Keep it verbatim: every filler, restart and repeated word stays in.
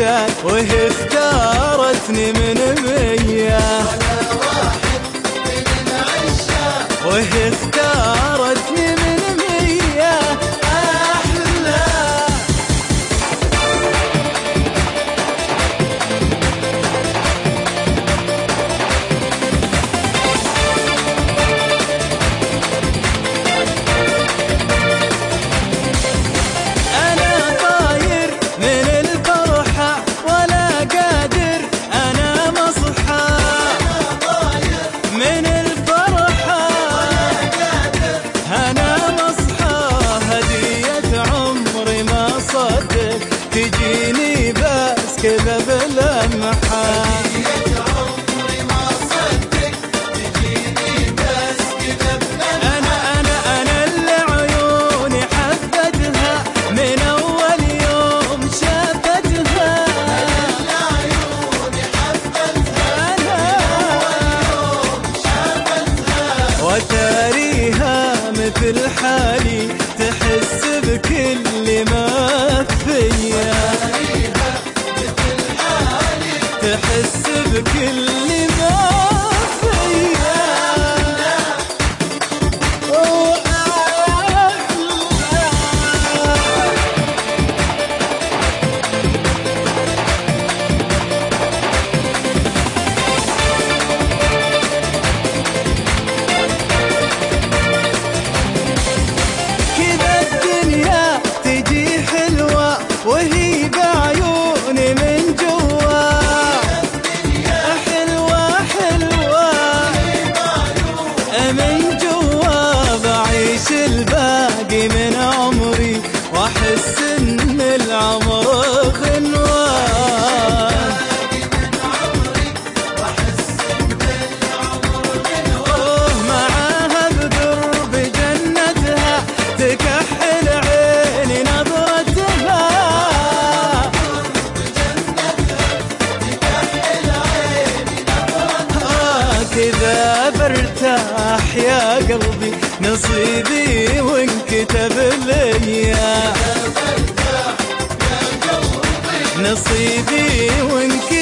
عشاق وهي اختارتني من مية، وهي اختارتني من مية أحلى. أنا طاير من الفرحة ولا قادر أنا مصحى، من الفرحة أنا مصحى. هدية عمري ما صدق تجيني بس كذا بلمحة، أنا أنا أنا اللي عيوني حبتها من أول يوم شافتها، وتاريها مثل حالي تحس بكل ما فيا، تحس بكل ما فيا. كذا الدنيا تجي حلوة وهي بعيوني من جوا، حلوة حلوة من جوا. بعيش الباقي من عمري واحس ان العمر خنوة، معاها بدرب جنتها تكحل عيني نظرتها، آه كذا برتاح يا قلبي نصيبي وانكتب ليا، نصيبي وانكتب